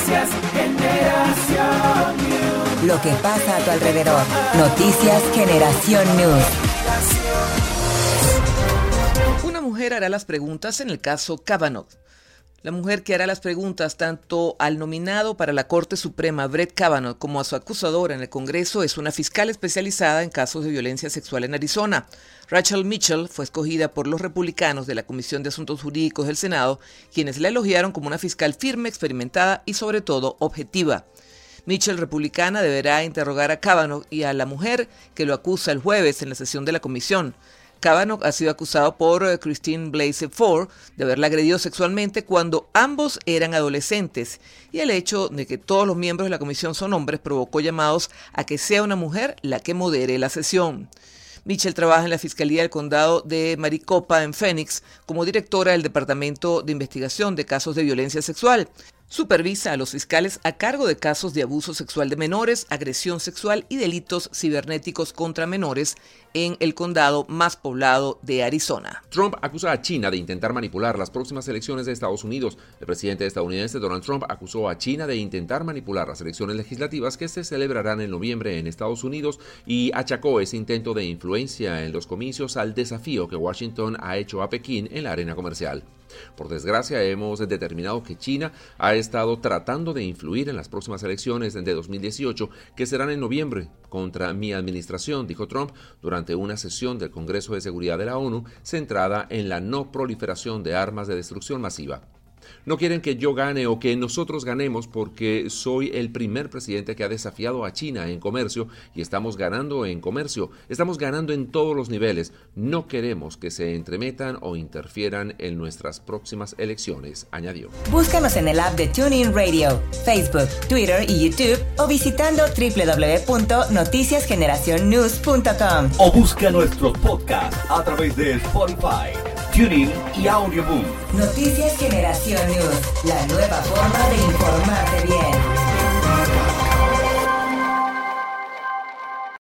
Noticias Generación News. Lo que pasa a tu alrededor. Noticias Generación News. Una mujer hará las preguntas en el caso Kavanaugh. La mujer que hará las preguntas tanto al nominado para la Corte Suprema Brett Kavanaugh como a su acusador en el Congreso es una fiscal especializada en casos de violencia sexual en Arizona. Rachel Mitchell fue escogida por los republicanos de la Comisión de Asuntos Jurídicos del Senado, quienes la elogiaron como una fiscal firme, experimentada y sobre todo objetiva. Mitchell, republicana, deberá interrogar a Kavanaugh y a la mujer que lo acusa el jueves en la sesión de la comisión. Kavanaugh ha sido acusado por Christine Blasey Ford de haberla agredido sexualmente cuando ambos eran adolescentes, y el hecho de que todos los miembros de la comisión son hombres provocó llamados a que sea una mujer la que modere la sesión. Mitchell trabaja en la Fiscalía del Condado de Maricopa en Phoenix como directora del Departamento de Investigación de Casos de Violencia Sexual. Supervisa a los fiscales a cargo de casos de abuso sexual de menores, agresión sexual y delitos cibernéticos contra menores en el condado más poblado de Arizona. Trump acusa a China de intentar manipular las próximas elecciones de Estados Unidos. El presidente estadounidense Donald Trump acusó a China de intentar manipular las elecciones legislativas que se celebrarán en noviembre en Estados Unidos y achacó ese intento de influencia en los comicios al desafío que Washington ha hecho a Pekín en la arena comercial. Por desgracia, hemos determinado que China ha estado tratando de influir en las próximas elecciones de 2018, que serán en noviembre, contra mi administración, dijo Trump durante una sesión del Congreso de Seguridad de la ONU centrada en la no proliferación de armas de destrucción masiva. No quieren que yo gane o que nosotros ganemos porque soy el primer presidente que ha desafiado a China en comercio y estamos ganando en comercio, estamos ganando en todos los niveles. No queremos que se entremetan o interfieran en nuestras próximas elecciones, añadió. Búscanos en el app de TuneIn Radio, Facebook, Twitter y YouTube o visitando www.noticiasgeneracionnews.com. O busca nuestros podcasts a través de Spotify, TuneIn y Audioboom. Noticias Generación News, la nueva forma de informarte bien.